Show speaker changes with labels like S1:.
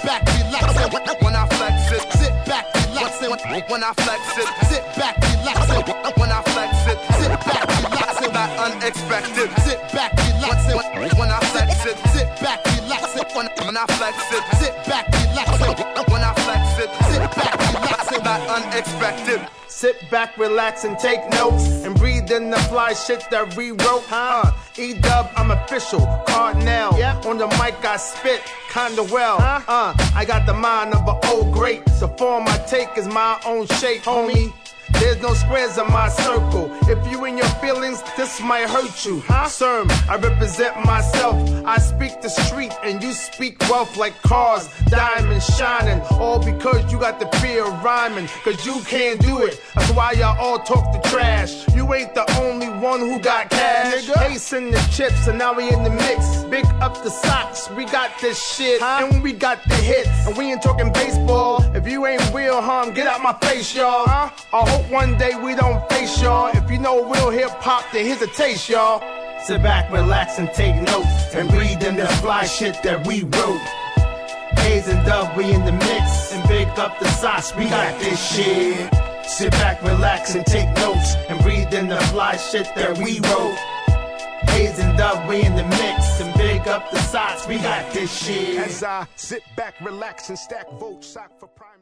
S1: back, relax it. When I flex it, sit back, relax it. When I flex it, sit back, relax it. When I flex it, sit back, relax it. Not unexpected. Sit back, relax it. When I flex it, sit back, relax it. When I flex it, sit back, relax it. When I flex it, sit back, relax it. Not unexpected.
S2: Sit back, relax, and take notes, and breathe in the fly shit that we wrote. E-Dub, I'm official. Cardinal, on the mic I spit kinda well. I got the mind of an old great. The form I take is my own shape, homie. There's no squares in my circle. If you in your feelings, this might hurt you. Serm, I represent myself. I speak the street and you speak wealth like cars, diamonds shining. All because you got the fear of rhyming, cause you can't do it. That's why y'all all talk the trash. You ain't the only one who got cash. Chasing the chips and now we in the mix. Big up the socks, we got this shit. And we got the hits. And we ain't talking baseball. If you ain't real, get out my face, y'all. I hope one day we don't face y'all. If you know real hip-hop, then here's a taste, y'all. Sit back, relax, and take notes, and breathe in the fly shit that we wrote. Hayes and Dub, we in the mix, and big up the sauce, we got this shit. Sit back, relax, and take notes, and breathe in the fly shit that we wrote. Hayes and Dub, we in the mix, and big up the sauce, we got this shit.
S3: As I sit back, relax, and stack votes, sock for pride.